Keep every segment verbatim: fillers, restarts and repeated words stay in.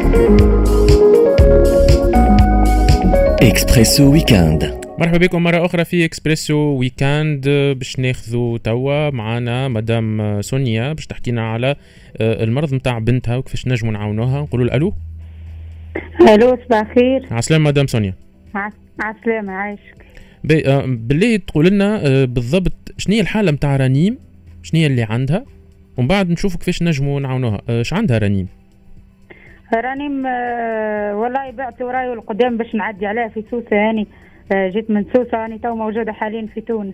إكسبريسو ويكاند. مرحبا بكم مرة أخرى في إكسبريسو ويكاند. باش ناخذوا توا معنا مدام سونيا باش تحكينا على المرض متاع بنتها وكيفاش نجموا نعاونوها. نقولوا الو. الو صباح الخير. عسلامة مدام سونيا. عسلامة عايشك. بالله تقول لنا بالضبط شنو هي الحالة متاع رنيم، شنو هي اللي عندها، ومن بعد نشوفوا كيفاش نجموا نعاونوها. اش عندها رنيم؟ رنيم آه والله بعت وراي القدام باش نعدي عليها في سوسة. هاني آه جيت من سوسة، هاني تو موجودة حاليا في تونس.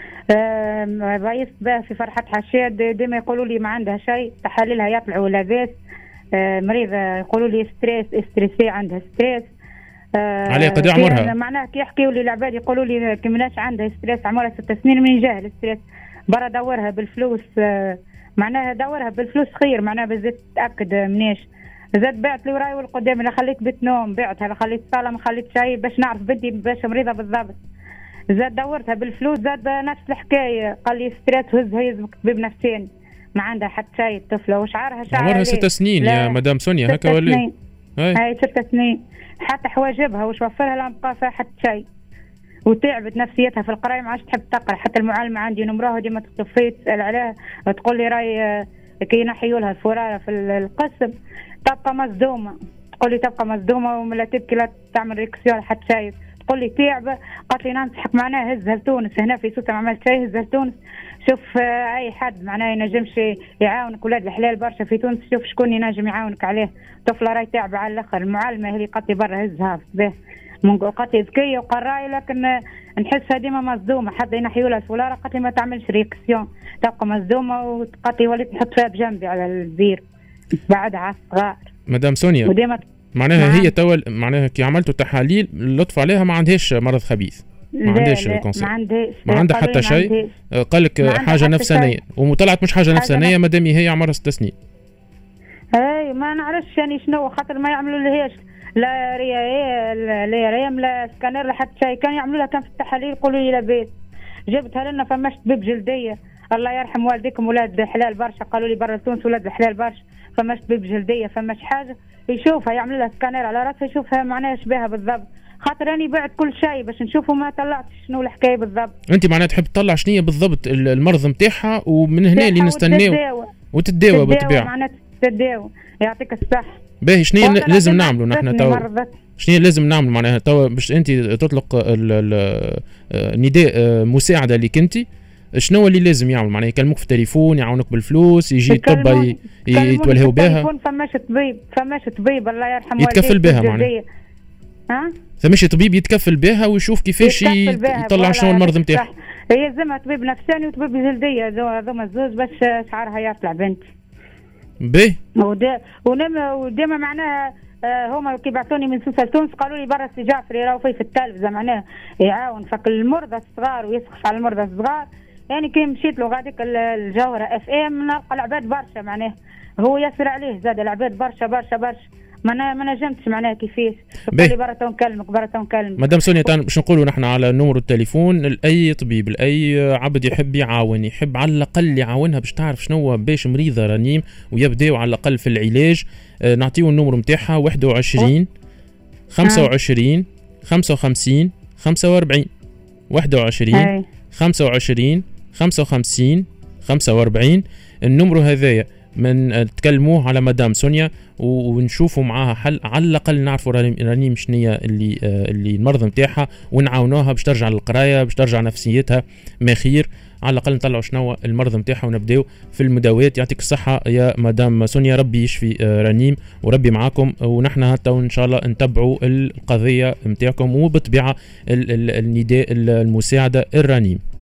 آه بايست بها في فرحة حشاد، ديما يقولوا لي ما عندها شيء، تحاليلها يطلعوا لاباس. آه مريضة يقولوا لي ستريس استريسي، عندها ستريس. آه عليه قد عمرها؟ معناها كي يحكيوا لي العباد يقولوا لي كمناش عندها ستريس، عمرها ست سنين من جهل ستريس. برا دورها بالفلوس، آه معناها دورها بالفلوس خير، معناها بزيت تأكد منيش. زاد بعت لي وراي والقدام، لا خليت بيت نوم بعتها، لا خليت صالة، ما خليت شيء باش نعرف بنتي باش مريضة بالضبط. زاد دورتها بالفلوس، زاد نفس الحكاية، قال لي ستريس وهزها يزبك طبيب نفساني، ما عندها حتى شيء الطفلة. وشعرها شعر عمرها ست سنين يا مدام سونيا هكا ولا؟ هاي هاي ست سنين. حتى حواجبها وش وفرها لا بقى فيها حتى شيء، وتعبت نفسيتها في القرايه، ما عادش تحب تقرا. حتى المعلمه عندي نمرها ديما تطفي تسال عليها، تقول لي راي كي ينحيوا لها الفراره في القسم تبقى مصدومه. تقول لي تبقى مصدومه ولا تبكي لا تعمل ريكسيون حتى شيء. تقول لي تعبه، قالت لي ننصحك معناها هزها لتونس، هنا في سوسه ما عملت شيء، هزها لتونس. شوف اي حد معناها ينجمش يعاونك، ولاد الحلال برشا في تونس، شوف شكون ينجم يعاونك عليه. طفله راي تعبه على الاخر. المعلمه هي اللي قالت لي برا هزها به، قالت لي ذكيه وقرايه، لكن نحسها ديما مصدومه. حتى ينحيوا لها الفلاره قالت لي ما تعملش ريكسيون، تبقى مصدومه. وقالت لي وليت نحط فيها بجنبي على البير بعدها على الصغار. مدام سونيا وديما معناها نعم. هي توا معناها كي عملتوا تحاليل لطف عليها ما عندهاش مرض خبيث، ما عندهاش كونسير، ما عندهاش، ما عندها حتى شيء. قال لك حاجه نفسانيه وطلعت مش حاجه نفسانيه مادام هي عمرها ست سنين. اي ما نعرفش يعني شنو، خاطر ما يعملوا لهاش لا رياء لا ريم لا سكانير لا حتى شيء. كان يعملوا لها كان في التحاليل يقولوا لي لاباس. جبتها لنا فماش طبيب جلديه، الله يرحم والديكم ولاد حلال برشا، قالوا لي برا تونس ولاد الحلال برشا، فماش طبيب جلديه، فماش حاجه يشوفها يعمل لها سكانير على راسها يشوفها معناها شبيها بالضبط. خاطر راني بعت كل شيء باش نشوفوا ما طلعت شنو الحكايه بالضبط. انت معناها تحب تطلع شنو بالضبط المرض نتاعها، ومن هنا اللي نستناو وتداوى بالطبيعه. معناتها تداوى. يعطيك الصحه. باهي شنو لازم نعملوا نحن توا؟ شنو لازم نعملوا معناها توا باش انت تطلق نداء مساعده لك انت؟ شنو اللي لازم يعمل معناها؟ يكلموك في التليفون، يعاونك بالفلوس، يجي طب يتولهوا بها؟ فماش طبيب، فماش طبيب الله يرحم والديك يتكفل بها معناها. ها فماشي طبيب يتكفل بها ويشوف كيفاش يطلع شنو المرض نتاعها. يلزمها طبيب نفساني وطبيب جلديه، هذوما الزوج باش شعرها يطلع بنتي. باهي. وديما معناها هما كي بعثوني من سوسه لتونس قالوا لي برا سي جعفر يراو فيه في التلفزه معناها يعاون فك المرضى الصغار ويسخف على المرضى الصغار. يعني كي مشيت له غاديك الجوهره اف ام نلقى العباد برشا، معناها هو يسر عليه زاد العباد برشا برشا برشا. ما ما نجمتش معناها كيفاش قال لي برا تو نكلمك برا تو نكلمك. مدام سونيا باش نقولوا نحن على نمر التليفون لاي طبيب لاي عبد يحب يعاون، يحب على الاقل يعاونها باش تعرف شنو باش مريضه رنيم ويبداو على الاقل في العلاج. اه نعطيو النمر نتاعها واحد وعشرين خمسة وعشرين خمسة وخمسين خمسة وأربعين واحد وعشرين خمسة وعشرين خمسة وخمسين خمسة وأربعين. النمر هذايا من تكلموه على مدام سونيا ونشوفوا معاها حل، على الاقل نعرفوا رنيم شنية اللي اللي المرض نتاعها ونعاونوها باش ترجع للقرايه، باش ترجع نفسيتها ما خير. على الاقل نطلعوا شنو المرض نتاعها ونبداو في المداوات. يعطيك الصحه يا مدام سونيا، ربي يشفي رنيم وربي معاكم. ونحن حتى ان شاء الله نتبعوا القضيه نتاعكم وبالطبيعه النداء المساعده الرنيم.